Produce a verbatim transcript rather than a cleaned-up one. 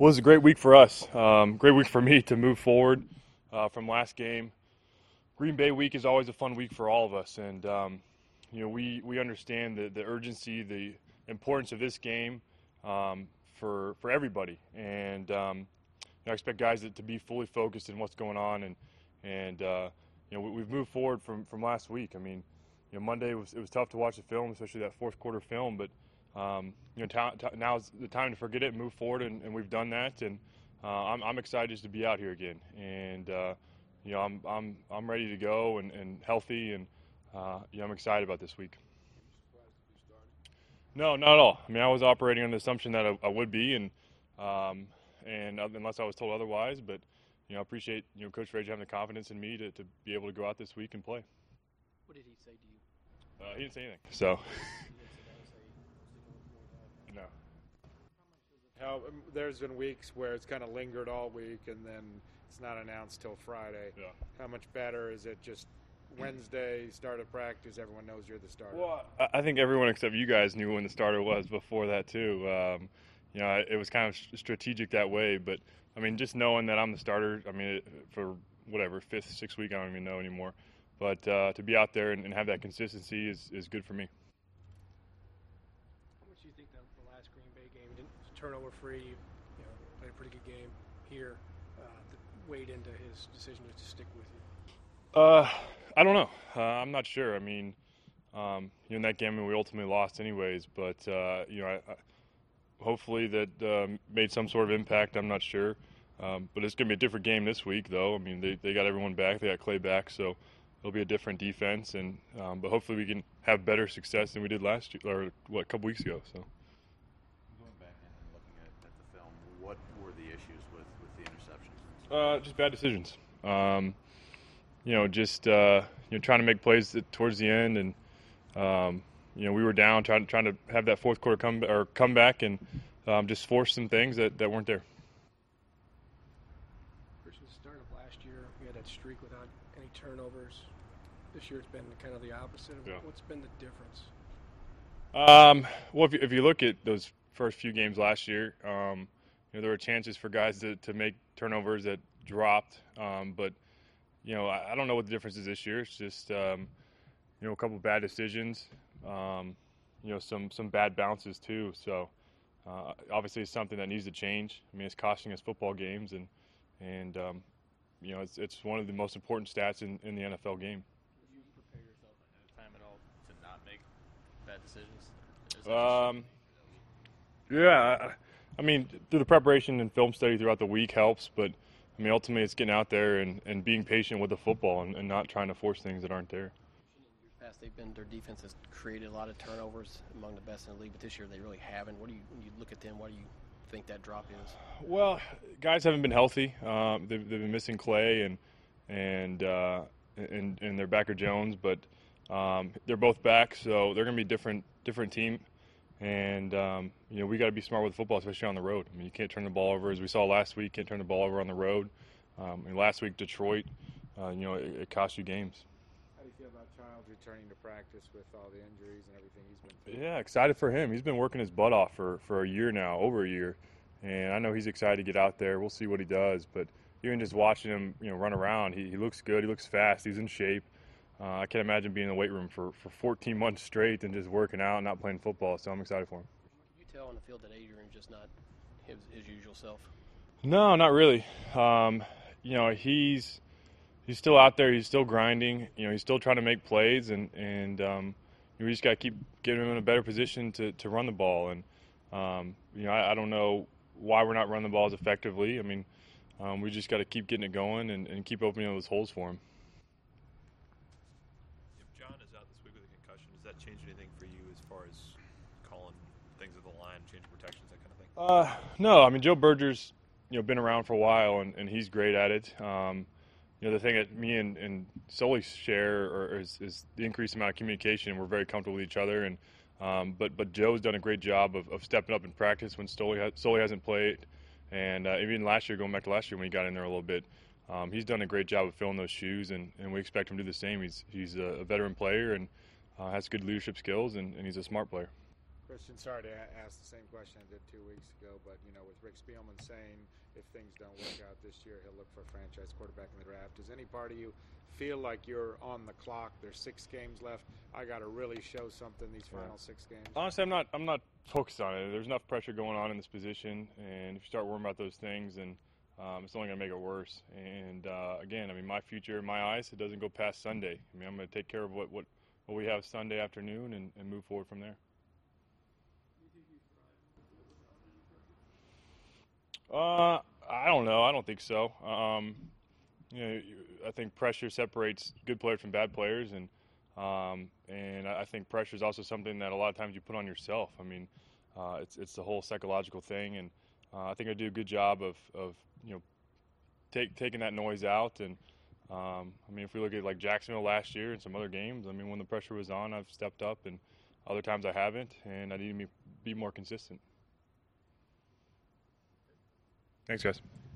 Well, it was a great week for us. Um, great week for me to move forward uh, from last game. Green Bay week is always a fun week for all of us, and um, you know we we understand the the urgency, the importance of this game um, for for everybody, and um, you know, I expect guys to, to be fully focused in what's going on, and and uh, you know we, we've moved forward from from last week. I mean, you know Monday was it was tough to watch the film, especially that fourth quarter film, but Um, you know, ta- ta- now's the time to forget it and move forward, and, and we've done that. And uh, I'm, I'm excited just to be out here again. And uh, you know, I'm I'm I'm ready to go and, and healthy, and uh, you know, I'm excited about this week. No, not at all. I mean, I was operating on the assumption that I, I would be, and um, and unless I was told otherwise. But you know, I appreciate you know Coach Rage having the confidence in me to, to be able to go out this week and play. What did he say to you? Uh, he didn't say anything. So. No. How um, there's been weeks where it's kind of lingered all week and then it's not announced till Friday. Yeah. How much better is it just Wednesday start of practice? Everyone knows you're the starter. Well, I think everyone except you guys knew when the starter was before that too. Um, you know, it was kind of strategic that way. But I mean, just knowing that I'm the starter, I mean, for whatever fifth, sixth week, I don't even know anymore. But uh, to be out there and, and have that consistency is, is good for me. Turnover free, you know, played a pretty good game here. Uh, that weighed into his decision to stick with you. Uh, I don't know. Uh, I'm not sure. I mean, um, you know, in that game we ultimately lost anyways. But uh, you know, I, I, hopefully that uh, made some sort of impact. I'm not sure. Um, but it's going to be a different game this week, though. I mean, they they got everyone back. They got Clay back, so it'll be a different defense. And um, but hopefully we can have better success than we did last year, or what, a couple weeks ago. So. What were the issues with, with the interceptions? Uh, just bad decisions. Um, you know, just uh, you know, trying to make plays towards the end, and um, you know, we were down, trying trying to have that fourth quarter come or comeback, and um, just force some things that, that weren't there. Versus the start of last year, we had that streak without any turnovers. This year, it's been kind of the opposite. Yeah. What's been the difference? Um, well, if you, if you look at those first few games last year. Um, You know, there were chances for guys to, to make turnovers that dropped, um, but you know, I, I don't know what the difference is this year. It's just um, you know, a couple of bad decisions, um, you know, some some bad bounces too. So uh, obviously, it's something that needs to change. I mean, it's costing us football games, and and um, you know, it's it's one of the most important stats in, in the N F L game. Did you prepare yourself ahead of time at all to not make bad decisions? Um, yeah. I mean, through the preparation and film study throughout the week helps, but I mean, ultimately it's getting out there and, and being patient with the football and, and not trying to force things that aren't there. In years past, they've been their defense has created a lot of turnovers, among the best in the league, but this year they really haven't. What do you, when you look at them, what do you think that drop is? Well, guys haven't been healthy. Um, they've, they've been missing Clay and and uh, and, and their backer Jones, but um, they're both back, so they're going to be different different team. And, um, you know, we got to be smart with football, especially on the road. I mean, you can't turn the ball over. As we saw last week, can't turn the ball over on the road. Um, and last week, Detroit, uh, you know, it, it cost you games. How do you feel about Childs returning to practice with all the injuries and everything he's been through? Yeah, excited for him. He's been working his butt off for, for a year now, over a year. And I know he's excited to get out there. We'll see what he does. But even just watching him, you know, run around, he, he looks good. He looks fast. He's in shape. Uh, I can't imagine being in the weight room for, for fourteen months straight and just working out and not playing football, so I'm excited for him. Can you tell on the field that Adrian's just not his, his usual self? No, not really. Um, you know, he's he's still out there. He's still grinding. You know, he's still trying to make plays, and, and um, we just got to keep getting him in a better position to, to run the ball. And, um, you know, I, I don't know why we're not running the ball as effectively. I mean, um, we just got to keep getting it going and, and keep opening those holes for him. Does that change anything for you as far as calling things at the line, changing protections, that kind of thing? Uh, no, I mean, Joe Berger's, you know, been around for a while, and, and he's great at it. Um, you know, the thing that me and, and Sully share or is, is the increased amount of communication. We're very comfortable with each other, and um, but but Joe's done a great job of, of stepping up in practice when Sully, ha- Sully hasn't played, and uh, even last year, going back to last year when he got in there a little bit, um, he's done a great job of filling those shoes, and, and we expect him to do the same. He's he's a veteran player and Uh, has good leadership skills, and, and he's a smart player. Christian, sorry to a- ask the same question I did two weeks ago, but you know, with Rick Spielman saying if things don't work out this year, he'll look for a franchise quarterback in the draft. Does any part of you feel like you're on the clock? There's six games left. I got to really show something these final yeah. six games. Honestly, I'm not. I'm not focused on it. There's enough pressure going on in this position, and if you start worrying about those things, then um, it's only going to make it worse. And uh, again, I mean, my future in my eyes, it doesn't go past Sunday. I mean, I'm going to take care of what what, what we have Sunday afternoon and, and move forward from there. Uh, I don't know. I don't think so. Um, you know, I think pressure separates good players from bad players, and um, and I think pressure is also something that a lot of times you put on yourself. I mean, uh, it's it's the whole psychological thing, and uh, I think I do a good job of, of you know take, taking that noise out. And um, I mean, if we look at like Jacksonville last year and some other games, I mean, when the pressure was on, I've stepped up, and other times I haven't, and I need to be more consistent. Thanks, guys.